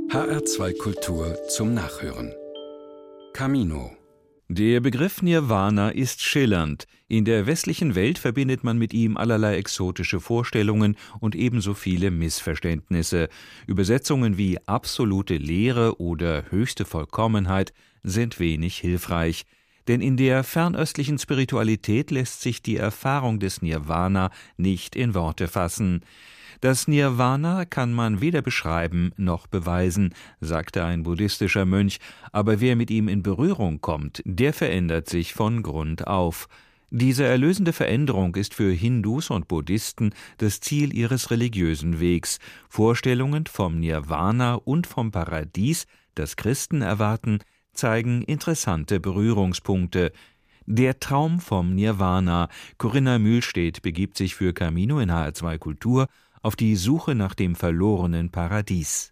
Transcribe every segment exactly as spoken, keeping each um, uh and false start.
H R zwei Kultur zum Nachhören. Camino. Der Begriff Nirvana ist schillernd. In der westlichen Welt verbindet man mit ihm allerlei exotische Vorstellungen und ebenso viele Missverständnisse. Übersetzungen wie absolute Leere oder höchste Vollkommenheit sind wenig hilfreich. Denn in der fernöstlichen Spiritualität lässt sich die Erfahrung des Nirvana nicht in Worte fassen. Das Nirvana kann man weder beschreiben noch beweisen, sagte ein buddhistischer Mönch, aber wer mit ihm in Berührung kommt, der verändert sich von Grund auf. Diese erlösende Veränderung ist für Hindus und Buddhisten das Ziel ihres religiösen Wegs. Vorstellungen vom Nirvana und vom Paradies, das Christen erwarten, zeigen interessante Berührungspunkte. Der Traum vom Nirvana. Corinna Mühlstedt begibt sich für Camino in H R zwei Kultur auf die Suche nach dem verlorenen Paradies.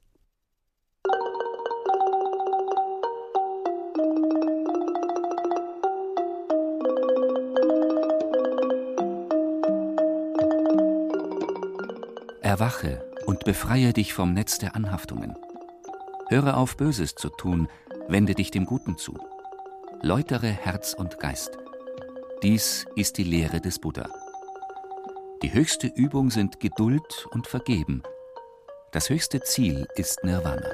Erwache und befreie dich vom Netz der Anhaftungen. Höre auf, Böses zu tun, wende dich dem Guten zu. Läutere Herz und Geist. Dies ist die Lehre des Buddha. Die höchste Übung sind Geduld und Vergeben. Das höchste Ziel ist Nirvana.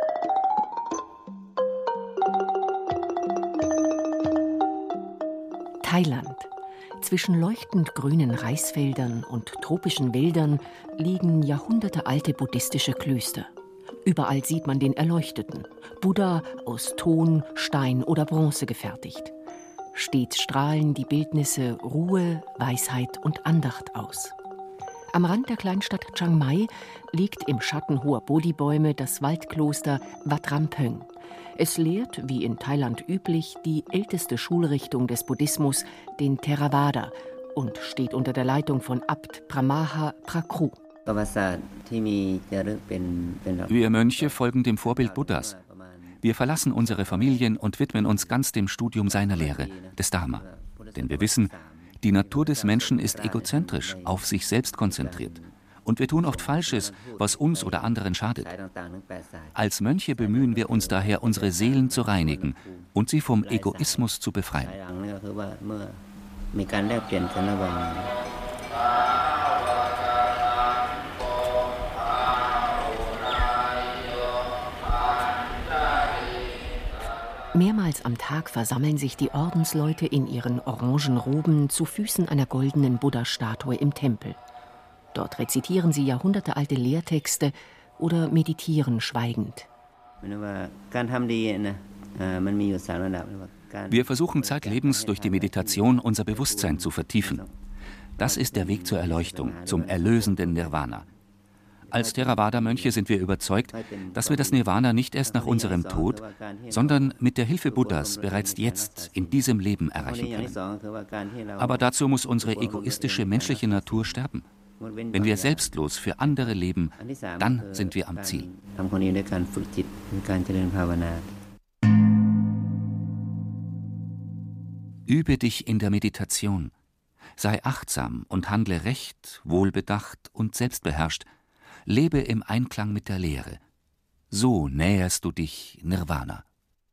Thailand. Zwischen leuchtend grünen Reisfeldern und tropischen Wäldern liegen jahrhundertealte buddhistische Klöster. Überall sieht man den Erleuchteten, Buddha aus Ton, Stein oder Bronze gefertigt. Stets strahlen die Bildnisse Ruhe, Weisheit und Andacht aus. Am Rand der Kleinstadt Chiang Mai liegt im Schatten hoher Bodhibäume das Waldkloster Wat Ram Phön. Es lehrt, wie in Thailand üblich, die älteste Schulrichtung des Buddhismus, den Theravada, und steht unter der Leitung von Abt Pramaha Prakru. Wir Mönche folgen dem Vorbild Buddhas. Wir verlassen unsere Familien und widmen uns ganz dem Studium seiner Lehre, des Dharma. Denn wir wissen, die Natur des Menschen ist egozentrisch, auf sich selbst konzentriert. Und wir tun oft Falsches, was uns oder anderen schadet. Als Mönche bemühen wir uns daher, unsere Seelen zu reinigen und sie vom Egoismus zu befreien. Mehrmals am Tag versammeln sich die Ordensleute in ihren orangen Roben zu Füßen einer goldenen Buddha-Statue im Tempel. Dort rezitieren sie jahrhundertealte Lehrtexte oder meditieren schweigend. Wir versuchen zeitlebens durch die Meditation unser Bewusstsein zu vertiefen. Das ist der Weg zur Erleuchtung, zum erlösenden Nirvana. Als Theravada-Mönche sind wir überzeugt, dass wir das Nirvana nicht erst nach unserem Tod, sondern mit der Hilfe Buddhas bereits jetzt in diesem Leben erreichen können. Aber dazu muss unsere egoistische menschliche Natur sterben. Wenn wir selbstlos für andere leben, dann sind wir am Ziel. Übe dich in der Meditation. Sei achtsam und handle recht, wohlbedacht und selbstbeherrscht. Lebe im Einklang mit der Lehre. So näherst du dich Nirvana.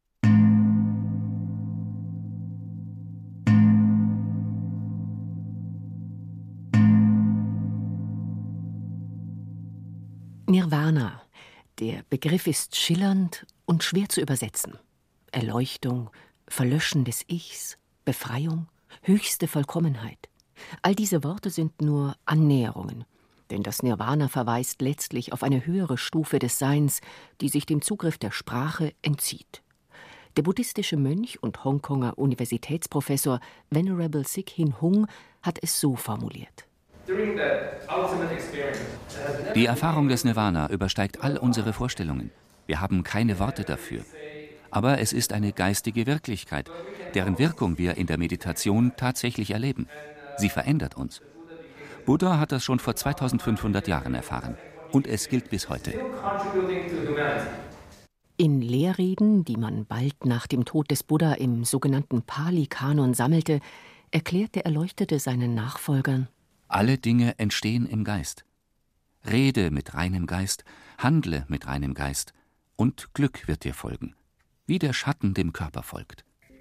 Nirvana. Der Begriff ist schillernd und schwer zu übersetzen. Erleuchtung, Verlöschen des Ichs, Befreiung, höchste Vollkommenheit. All diese Worte sind nur Annäherungen. Denn das Nirvana verweist letztlich auf eine höhere Stufe des Seins, die sich dem Zugriff der Sprache entzieht. Der buddhistische Mönch und Hongkonger Universitätsprofessor Venerable Sik Hin Hung hat es so formuliert. Die Erfahrung des Nirvana übersteigt all unsere Vorstellungen. Wir haben keine Worte dafür. Aber es ist eine geistige Wirklichkeit, deren Wirkung wir in der Meditation tatsächlich erleben. Sie verändert uns. Buddha hat das schon vor zweitausendfünfhundert Jahren erfahren. Und es gilt bis heute. In Lehrreden, die man bald nach dem Tod des Buddha im sogenannten Pali-Kanon sammelte, erklärt der Erleuchtete seinen Nachfolgern: Alle Dinge entstehen im Geist. Rede mit reinem Geist, handle mit reinem Geist Und Glück wird dir folgen, wie der Schatten dem Körper folgt.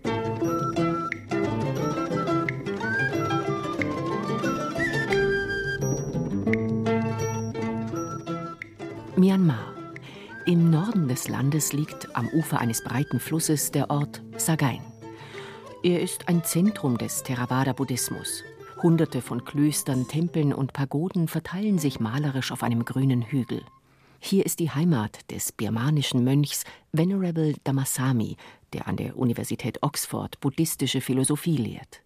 Myanmar. Im Norden des Landes liegt am Ufer eines breiten Flusses der Ort Sagaing. Er ist ein Zentrum des Theravada-Buddhismus. Hunderte von Klöstern, Tempeln und Pagoden verteilen sich malerisch auf einem grünen Hügel. Hier ist die Heimat des birmanischen Mönchs Venerable Dhammasami, der an der Universität Oxford buddhistische Philosophie lehrt.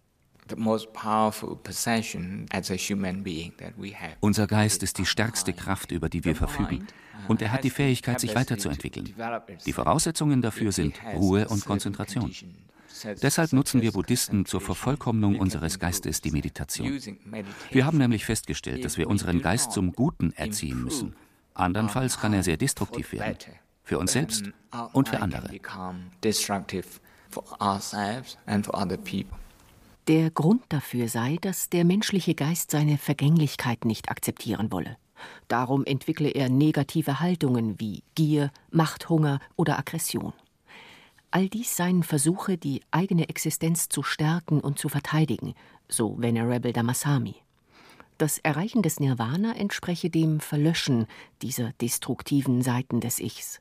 Unser Geist ist die stärkste Kraft, über die wir verfügen. Und er hat die Fähigkeit, sich weiterzuentwickeln. Die Voraussetzungen dafür sind Ruhe und Konzentration. Deshalb nutzen wir Buddhisten zur Vervollkommnung unseres Geistes die Meditation. Wir haben nämlich festgestellt, dass wir unseren Geist zum Guten erziehen müssen. Andernfalls kann er sehr destruktiv werden. Für uns selbst und für andere. Der Grund dafür sei, dass der menschliche Geist seine Vergänglichkeit nicht akzeptieren wolle. Darum entwickle er negative Haltungen wie Gier, Machthunger oder Aggression. All dies seien Versuche, die eigene Existenz zu stärken und zu verteidigen, so Venerable Dhammasami. Das Erreichen des Nirvana entspreche dem Verlöschen dieser destruktiven Seiten des Ichs.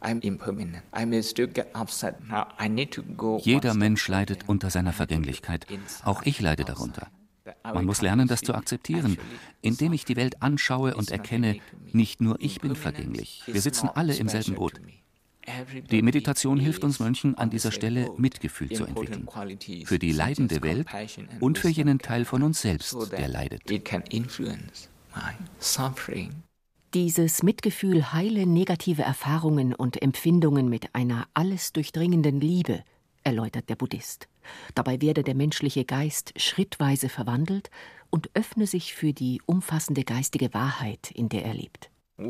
Jeder Mensch leidet unter seiner Vergänglichkeit. Auch ich leide darunter. Man muss lernen, das zu akzeptieren, indem ich die Welt anschaue und erkenne, nicht nur ich bin vergänglich. Wir sitzen alle im selben Boot. Die Meditation hilft uns Mönchen an dieser Stelle, Mitgefühl zu entwickeln. Für die leidende Welt und für jenen Teil von uns selbst, der leidet. Dieses Mitgefühl heile negative Erfahrungen und Empfindungen mit einer alles durchdringenden Liebe, erläutert der Buddhist. Dabei werde der menschliche Geist schrittweise verwandelt und öffne sich für die umfassende geistige Wahrheit, in der er lebt.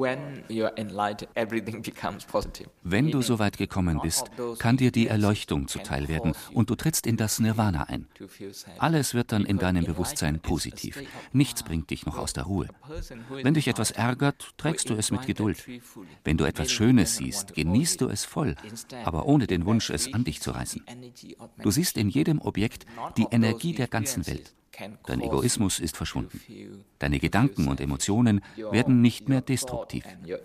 Wenn du so weit gekommen bist, kann dir die Erleuchtung zuteil werden und du trittst in das Nirvana ein. Alles wird dann in deinem Bewusstsein positiv. Nichts bringt dich noch aus der Ruhe. Wenn dich etwas ärgert, trägst du es mit Geduld. Wenn du etwas Schönes siehst, genießt du es voll, aber ohne den Wunsch, es an dich zu reißen. Du siehst in jedem Objekt die Energie der ganzen Welt. Dein Egoismus ist verschwunden. Deine Gedanken und Emotionen werden nicht mehr destruktiv.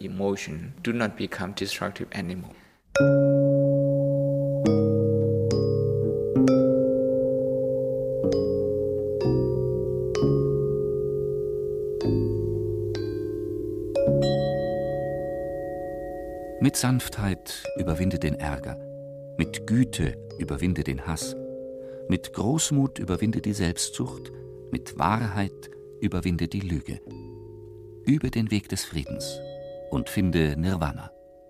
Mit Sanftheit überwinde den Ärger. Mit Güte überwinde den Hass. Mit Großmut überwinde die Selbstsucht, mit Wahrheit überwinde die Lüge. Übe den Weg des Friedens und finde Nirvana.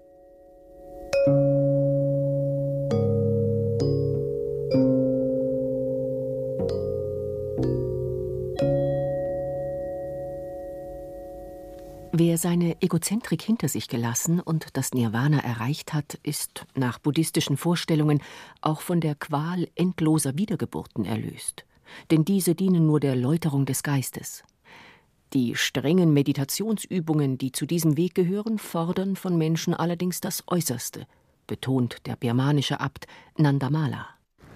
Wer seine Egozentrik hinter sich gelassen und das Nirvana erreicht hat, ist nach buddhistischen Vorstellungen auch von der Qual endloser Wiedergeburten erlöst. Denn diese dienen nur der Läuterung des Geistes. Die strengen Meditationsübungen, die zu diesem Weg gehören, fordern von Menschen allerdings das Äußerste, betont der birmanische Abt Nandamala.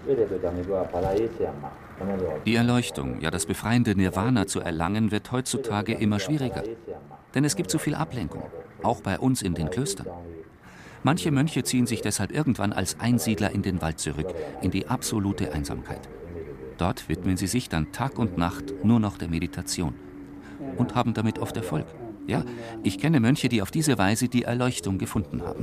Die Erleuchtung, ja das befreiende Nirvana zu erlangen, wird heutzutage immer schwieriger. Denn es gibt zu viel Ablenkung, auch bei uns in den Klöstern. Manche Mönche ziehen sich deshalb irgendwann als Einsiedler in den Wald zurück, in die absolute Einsamkeit. Dort widmen sie sich dann Tag und Nacht nur noch der Meditation und haben damit oft Erfolg. Ja, ich kenne Mönche, die auf diese Weise die Erleuchtung gefunden haben.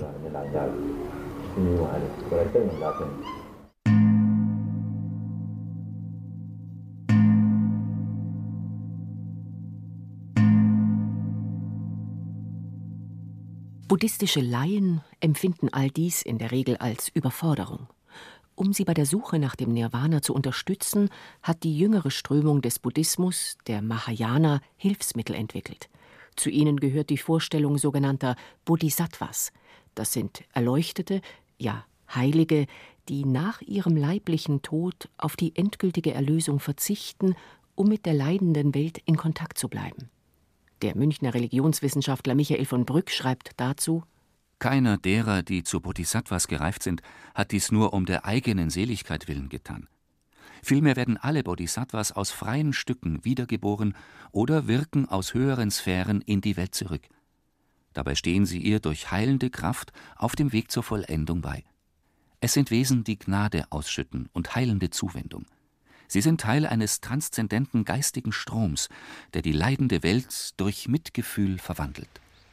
Buddhistische Laien empfinden all dies in der Regel als Überforderung. Um sie bei der Suche nach dem Nirvana zu unterstützen, hat die jüngere Strömung des Buddhismus, der Mahayana, Hilfsmittel entwickelt. Zu ihnen gehört die Vorstellung sogenannter Bodhisattvas. Das sind Erleuchtete, ja Heilige, die nach ihrem leiblichen Tod auf die endgültige Erlösung verzichten, um mit der leidenden Welt in Kontakt zu bleiben. Der Münchner Religionswissenschaftler Michael von Brück schreibt dazu: Keiner derer, die zu Bodhisattvas gereift sind, hat dies nur um der eigenen Seligkeit willen getan. Vielmehr werden alle Bodhisattvas aus freien Stücken wiedergeboren oder wirken aus höheren Sphären in die Welt zurück. Dabei stehen sie ihr durch heilende Kraft auf dem Weg zur Vollendung bei. Es sind Wesen, die Gnade ausschütten und heilende Zuwendung. Sie sind Teil eines transzendenten geistigen Stroms, der die leidende Welt durch Mitgefühl verwandelt.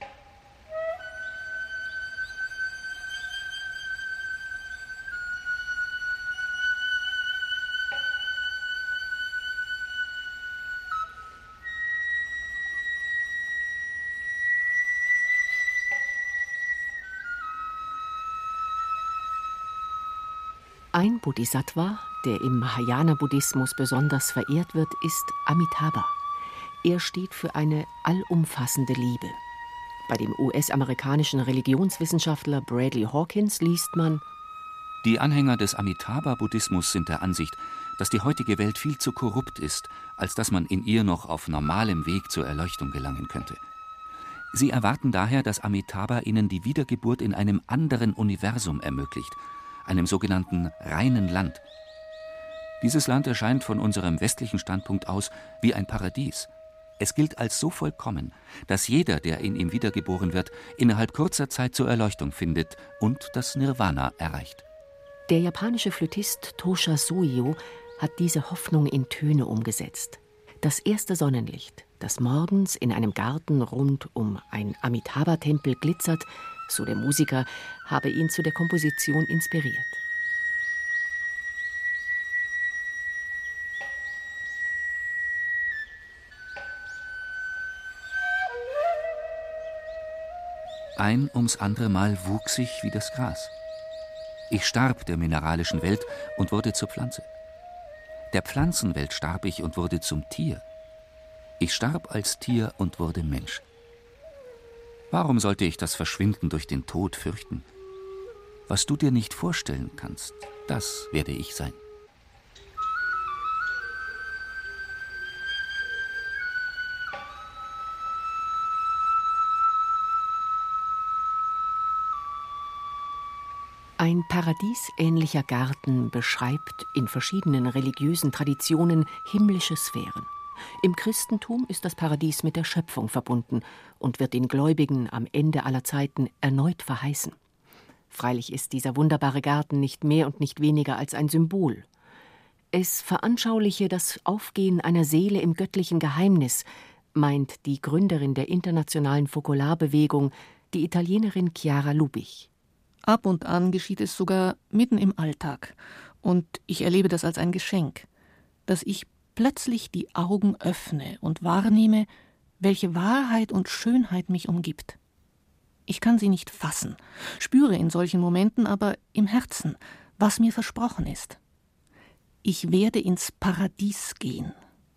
Ein Bodhisattva, der im Mahayana-Buddhismus besonders verehrt wird, ist Amitabha. Er steht für eine allumfassende Liebe. Bei dem U S-amerikanischen Religionswissenschaftler Bradley Hawkins liest man: Die Anhänger des Amitabha-Buddhismus sind der Ansicht, dass die heutige Welt viel zu korrupt ist, als dass man in ihr noch auf normalem Weg zur Erleuchtung gelangen könnte. Sie erwarten daher, dass Amitabha ihnen die Wiedergeburt in einem anderen Universum ermöglicht, einem sogenannten reinen Land. Dieses Land erscheint von unserem westlichen Standpunkt aus wie ein Paradies. Es gilt als so vollkommen, dass jeder, der in ihm wiedergeboren wird, innerhalb kurzer Zeit zur Erleuchtung findet und das Nirvana erreicht. Der japanische Flötist Tosha Suio hat diese Hoffnung in Töne umgesetzt. Das erste Sonnenlicht, das morgens in einem Garten rund um ein Amitabha-Tempel glitzert, so der Musiker, habe ihn zu der Komposition inspiriert. Ein ums andere Mal wuchs ich wie das Gras. Ich starb der mineralischen Welt und wurde zur Pflanze. Der Pflanzenwelt starb ich und wurde zum Tier. Ich starb als Tier und wurde Mensch. Warum sollte ich das Verschwinden durch den Tod fürchten? Was du dir nicht vorstellen kannst, das werde ich sein. Ein paradiesähnlicher Garten beschreibt in verschiedenen religiösen Traditionen himmlische Sphären. Im Christentum ist das Paradies mit der Schöpfung verbunden und wird den Gläubigen am Ende aller Zeiten erneut verheißen. Freilich ist dieser wunderbare Garten nicht mehr und nicht weniger als ein Symbol. Es veranschauliche das Aufgehen einer Seele im göttlichen Geheimnis, meint die Gründerin der internationalen Fokularbewegung, die Italienerin Chiara Lubich. Ab und an geschieht es sogar mitten im Alltag. Und ich erlebe das als ein Geschenk, dass ich plötzlich die Augen öffne und wahrnehme, welche Wahrheit und Schönheit mich umgibt. Ich kann sie nicht fassen, spüre in solchen Momenten aber im Herzen, was mir versprochen ist. Ich werde ins Paradies gehen.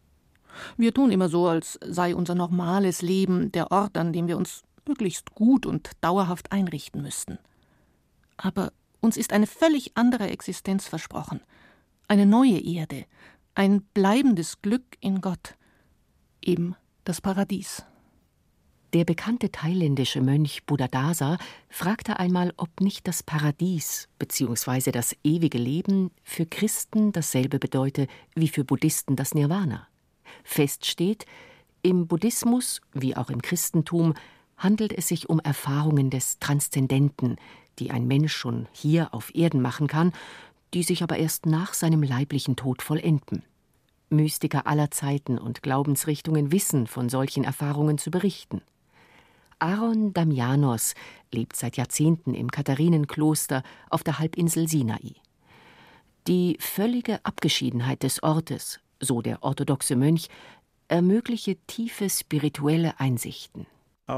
Wir tun immer so, als sei unser normales Leben der Ort, an dem wir uns möglichst gut und dauerhaft einrichten müssten. Aber uns ist eine völlig andere Existenz versprochen, eine neue Erde, ein bleibendes Glück in Gott, eben das Paradies. Der bekannte thailändische Mönch Buddhadasa fragte einmal, ob nicht das Paradies bzw. das ewige Leben für Christen dasselbe bedeute wie für Buddhisten das Nirvana. Fest steht, im Buddhismus wie auch im Christentum handelt es sich um Erfahrungen des Transzendenten, die ein Mensch schon hier auf Erden machen kann, die sich aber erst nach seinem leiblichen Tod vollenden. Mystiker aller Zeiten und Glaubensrichtungen wissen von solchen Erfahrungen zu berichten. Aaron Damianos lebt seit Jahrzehnten im Katharinenkloster auf der Halbinsel Sinai. Die völlige Abgeschiedenheit des Ortes, so der orthodoxe Mönch, ermögliche tiefe spirituelle Einsichten.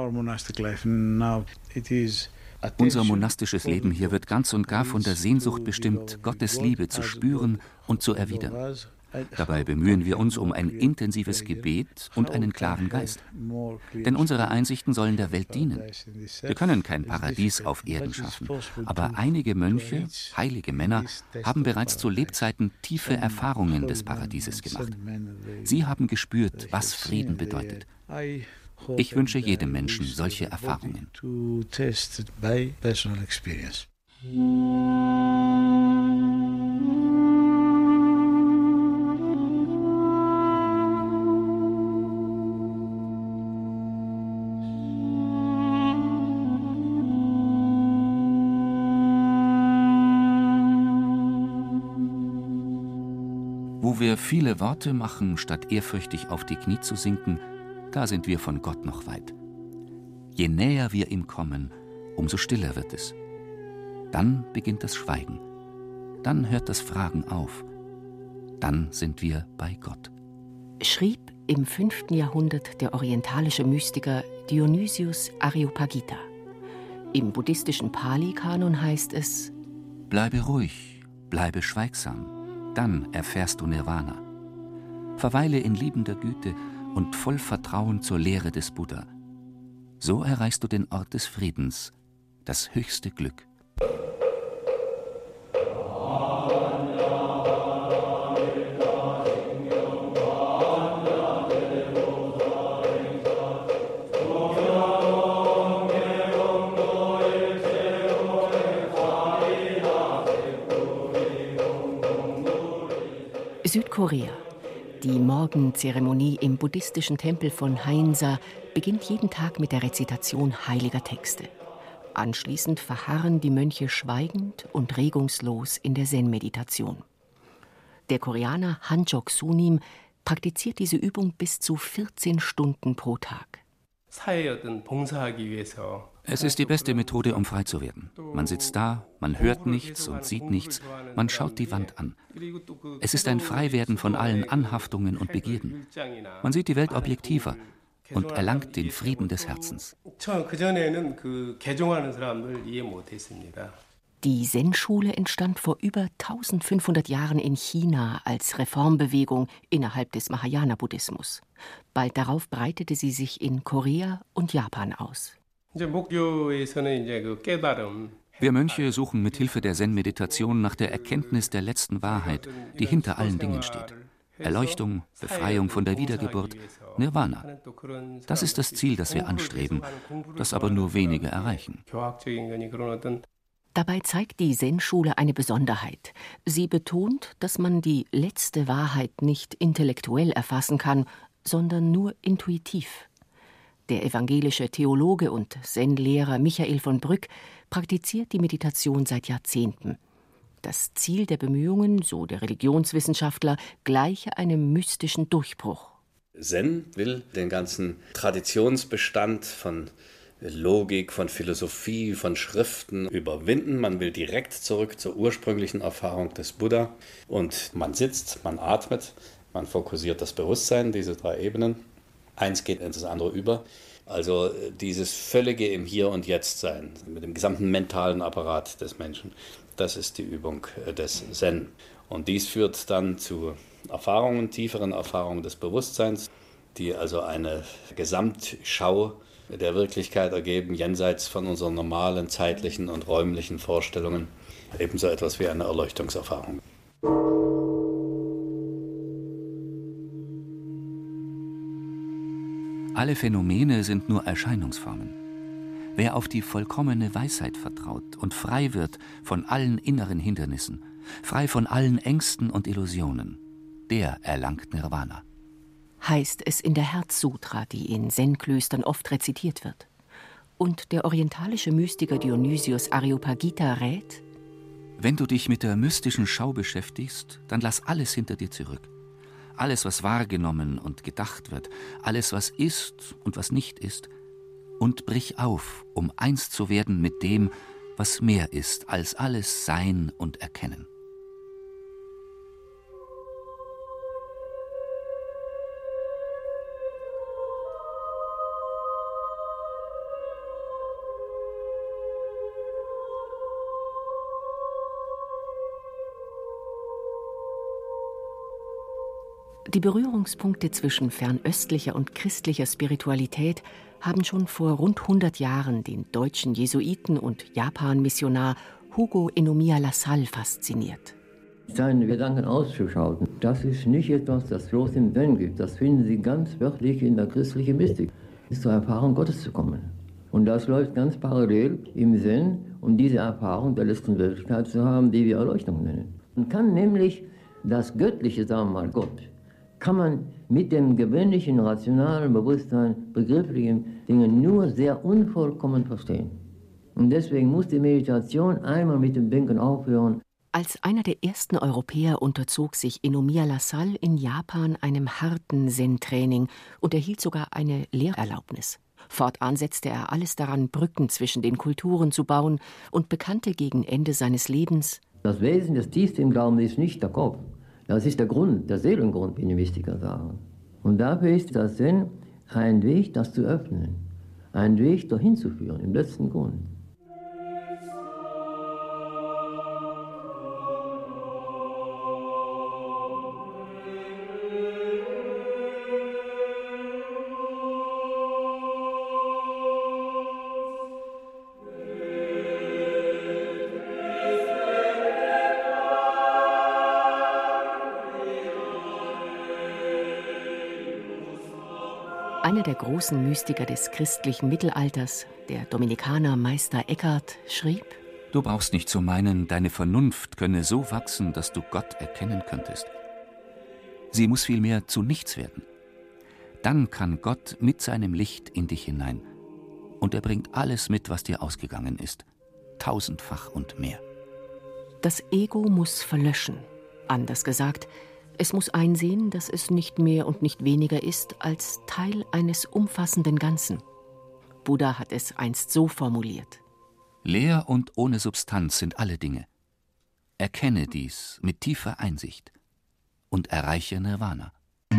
Unser monastisches Leben hier wird ganz und gar von der Sehnsucht bestimmt, Gottes Liebe zu spüren und zu erwidern. Dabei bemühen wir uns um ein intensives Gebet und einen klaren Geist. Denn unsere Einsichten sollen der Welt dienen. Wir können kein Paradies auf Erden schaffen, aber einige Mönche, heilige Männer, haben bereits zu Lebzeiten tiefe Erfahrungen des Paradieses gemacht. Sie haben gespürt, was Frieden bedeutet. Ich wünsche jedem Menschen solche Erfahrungen. Wo wir viele Worte machen, statt ehrfürchtig auf die Knie zu sinken, da sind wir von Gott noch weit. Je näher wir ihm kommen, umso stiller wird es. Dann beginnt das Schweigen. Dann hört das Fragen auf. Dann sind wir bei Gott. Schrieb im fünften Jahrhundert der orientalische Mystiker Dionysius Areopagita. Im buddhistischen Pali-Kanon heißt es: Bleibe ruhig, bleibe schweigsam, dann erfährst du Nirvana. Verweile in liebender Güte und voll Vertrauen zur Lehre des Buddha. So erreichst du den Ort des Friedens, das höchste Glück. Südkorea. Die Morgenzeremonie im buddhistischen Tempel von Haeinsa beginnt jeden Tag mit der Rezitation heiliger Texte. Anschließend verharren die Mönche schweigend und regungslos in der Zen-Meditation. Der Koreaner Han Jok-sunim praktiziert diese Übung bis zu vierzehn Stunden pro Tag. Es ist die beste Methode, um frei zu werden. Man sitzt da, man hört nichts und sieht nichts, man schaut die Wand an. Es ist ein Freiwerden von allen Anhaftungen und Begierden. Man sieht die Welt objektiver und erlangt den Frieden des Herzens. Die Zen-Schule entstand vor über eintausendfünfhundert Jahren in China als Reformbewegung innerhalb des Mahayana-Buddhismus. Bald darauf breitete sie sich in Korea und Japan aus. Wir Mönche suchen mit Hilfe der Zen-Meditation nach der Erkenntnis der letzten Wahrheit, die hinter allen Dingen steht. Erleuchtung, Befreiung von der Wiedergeburt, Nirvana. Das ist das Ziel, das wir anstreben, das aber nur wenige erreichen. Dabei zeigt die Zen-Schule eine Besonderheit. Sie betont, dass man die letzte Wahrheit nicht intellektuell erfassen kann, sondern nur intuitiv. Der evangelische Theologe und Zen-Lehrer Michael von Brück praktiziert die Meditation seit Jahrzehnten. Das Ziel der Bemühungen, so der Religionswissenschaftler, gleiche einem mystischen Durchbruch. Zen will den ganzen Traditionsbestand von Logik, von Philosophie, von Schriften überwinden. Man will direkt zurück zur ursprünglichen Erfahrung des Buddha. Und man sitzt, man atmet, man fokussiert das Bewusstsein, diese drei Ebenen. Eins geht ins andere über. Also dieses völlige im Hier und Jetzt sein, mit dem gesamten mentalen Apparat des Menschen, das ist die Übung des Zen. Und dies führt dann zu Erfahrungen, tieferen Erfahrungen des Bewusstseins, die also eine Gesamtschau der Wirklichkeit ergeben, jenseits von unseren normalen zeitlichen und räumlichen Vorstellungen. Ebenso etwas wie eine Erleuchtungserfahrung. Alle Phänomene sind nur Erscheinungsformen. Wer auf die vollkommene Weisheit vertraut und frei wird von allen inneren Hindernissen, frei von allen Ängsten und Illusionen, der erlangt Nirvana. Heißt es in der Herzsutra, die in Zen-Klöstern oft rezitiert wird. Und der orientalische Mystiker Dionysius Areopagita rät: Wenn du dich mit der mystischen Schau beschäftigst, dann lass alles hinter dir zurück. Alles, was wahrgenommen und gedacht wird, alles, was ist und was nicht ist, und brich auf, um eins zu werden mit dem, was mehr ist als alles Sein und Erkennen. Die Berührungspunkte zwischen fernöstlicher und christlicher Spiritualität haben schon vor rund hundert Jahren den deutschen Jesuiten und Japan-Missionar Hugo Enomiya Lassalle fasziniert. Seine Gedanken auszuschauen, das ist nicht etwas, das bloß im Zen gibt. Das finden Sie ganz wörtlich in der christlichen Mystik. ist zur Erfahrung Gottes zu kommen. Und das läuft ganz parallel im Sinn, um diese Erfahrung der letzten Wirklichkeit zu haben, die wir Erleuchtung nennen. Man kann nämlich das Göttliche, sagen wir mal Gott, kann man mit dem gewöhnlichen, rationalen Bewusstsein, begrifflichen Dingen nur sehr unvollkommen verstehen. Und deswegen muss die Meditation einmal mit dem Denken aufhören. Als einer der ersten Europäer unterzog sich Inomiya Lassalle in Japan einem harten Zen-Training und erhielt sogar eine Lehrerlaubnis. Fortan setzte er alles daran, Brücken zwischen den Kulturen zu bauen und bekannte gegen Ende seines Lebens: Das Wesen, das tiefste im Glauben ist nicht der Kopf. Das ist der Grund, der Seelengrund, wie die Mystiker sagen. Und dafür ist das Zen ein Weg, das zu öffnen. Ein Weg, dahin zu führen, im letzten Grund. Einer der großen Mystiker des christlichen Mittelalters, der Dominikaner Meister Eckhart, schrieb: Du brauchst nicht zu meinen, deine Vernunft könne so wachsen, dass du Gott erkennen könntest. Sie muss vielmehr zu nichts werden. Dann kann Gott mit seinem Licht in dich hinein. Und er bringt alles mit, was dir ausgegangen ist. Tausendfach und mehr. Das Ego muss verlöschen. Anders gesagt, es muss einsehen, dass es nicht mehr und nicht weniger ist als Teil eines umfassenden Ganzen. Buddha hat es einst so formuliert: Leer und ohne Substanz sind alle Dinge. Erkenne dies mit tiefer Einsicht und erreiche Nirvana.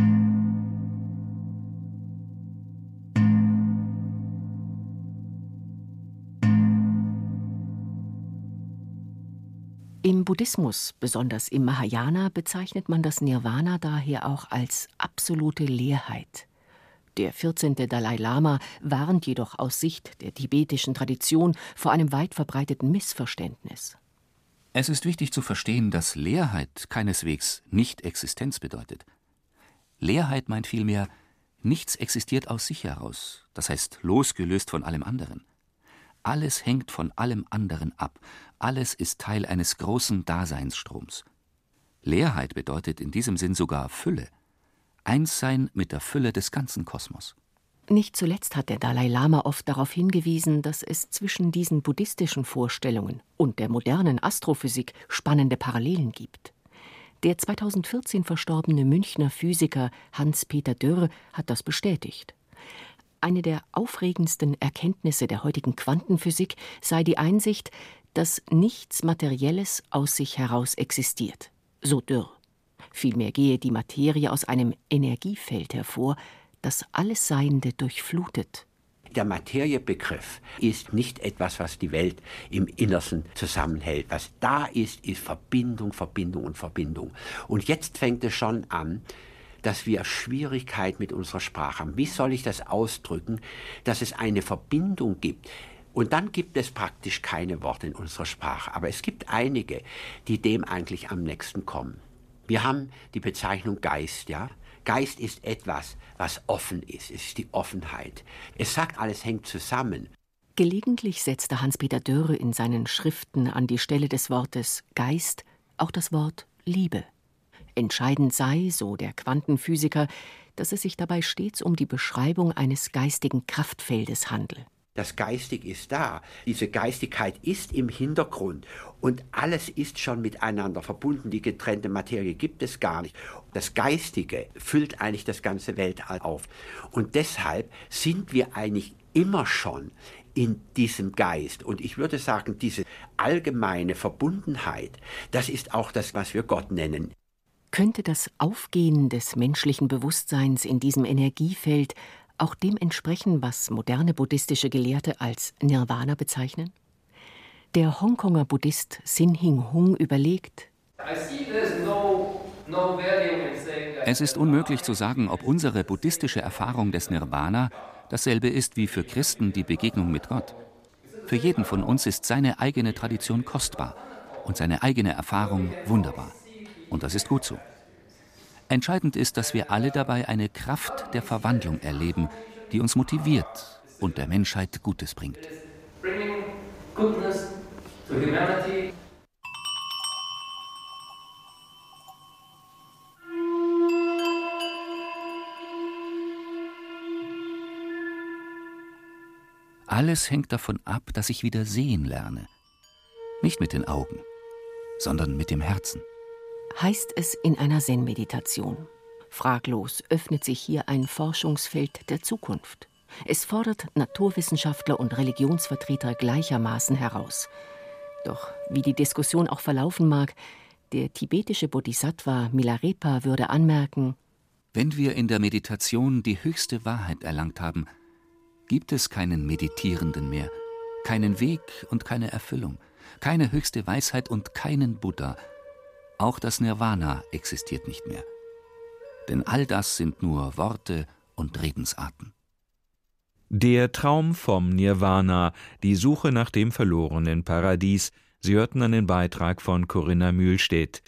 Im Buddhismus, besonders im Mahayana, bezeichnet man das Nirvana daher auch als absolute Leerheit. Der vierzehnte Dalai Lama warnt jedoch aus Sicht der tibetischen Tradition vor einem weit verbreiteten Missverständnis. Es ist wichtig zu verstehen, dass Leerheit keineswegs Nicht-Existenz bedeutet. Leerheit meint vielmehr, nichts existiert aus sich heraus, das heißt losgelöst von allem anderen. Alles hängt von allem anderen ab. Alles ist Teil eines großen Daseinsstroms. Leerheit bedeutet in diesem Sinn sogar Fülle. Einssein mit der Fülle des ganzen Kosmos. Nicht zuletzt hat der Dalai Lama oft darauf hingewiesen, dass es zwischen diesen buddhistischen Vorstellungen und der modernen Astrophysik spannende Parallelen gibt. Der zweitausendvierzehn verstorbene Münchner Physiker Hans-Peter Dürr hat das bestätigt. Eine der aufregendsten Erkenntnisse der heutigen Quantenphysik sei die Einsicht, dass nichts Materielles aus sich heraus existiert, so Dürr. Vielmehr gehe die Materie aus einem Energiefeld hervor, das alles Seiende durchflutet. Der Materiebegriff ist nicht etwas, was die Welt im Innersten zusammenhält. Was da ist, ist Verbindung, Verbindung und Verbindung. Und jetzt fängt es schon an, dass wir Schwierigkeit mit unserer Sprache haben. Wie soll ich das ausdrücken, dass es eine Verbindung gibt? Und dann gibt es praktisch keine Worte in unserer Sprache. Aber es gibt einige, die dem eigentlich am nächsten kommen. Wir haben die Bezeichnung Geist, ja? Geist ist etwas, was offen ist. Es ist die Offenheit. Es sagt, alles hängt zusammen. Gelegentlich setzte Hans-Peter Dürr in seinen Schriften an die Stelle des Wortes Geist auch das Wort Liebe. Entscheidend sei, so der Quantenphysiker, dass es sich dabei stets um die Beschreibung eines geistigen Kraftfeldes handle. Das Geistig ist da. Diese Geistigkeit ist im Hintergrund und alles ist schon miteinander verbunden. Die getrennte Materie gibt es gar nicht. Das Geistige füllt eigentlich das ganze Weltall auf. Und deshalb sind wir eigentlich immer schon in diesem Geist. Und ich würde sagen, diese allgemeine Verbundenheit, das ist auch das, was wir Gott nennen. Könnte das Aufgehen des menschlichen Bewusstseins in diesem Energiefeld auch dem entsprechen, was moderne buddhistische Gelehrte als Nirvana bezeichnen? Der Hongkonger Buddhist Sin Hing Hung überlegt: Es ist unmöglich zu sagen, ob unsere buddhistische Erfahrung des Nirvana dasselbe ist wie für Christen die Begegnung mit Gott. Für jeden von uns ist seine eigene Tradition kostbar und seine eigene Erfahrung wunderbar. Und das ist gut so. Entscheidend ist, dass wir alle dabei eine Kraft der Verwandlung erleben, die uns motiviert und der Menschheit Gutes bringt. Alles hängt davon ab, dass ich wieder sehen lerne. Nicht mit den Augen, sondern mit dem Herzen. Heißt es in einer Zen-Meditation. Fraglos öffnet sich hier ein Forschungsfeld der Zukunft. Es fordert Naturwissenschaftler und Religionsvertreter gleichermaßen heraus. Doch wie die Diskussion auch verlaufen mag, der tibetische Bodhisattva Milarepa würde anmerken: Wenn wir in der Meditation die höchste Wahrheit erlangt haben, gibt es keinen Meditierenden mehr, keinen Weg und keine Erfüllung, keine höchste Weisheit und keinen Buddha. Auch das Nirvana existiert nicht mehr. Denn all das sind nur Worte und Redensarten. Der Traum vom Nirvana, die Suche nach dem verlorenen Paradies. Sie hörten einen Beitrag von Corinna Mühlstedt.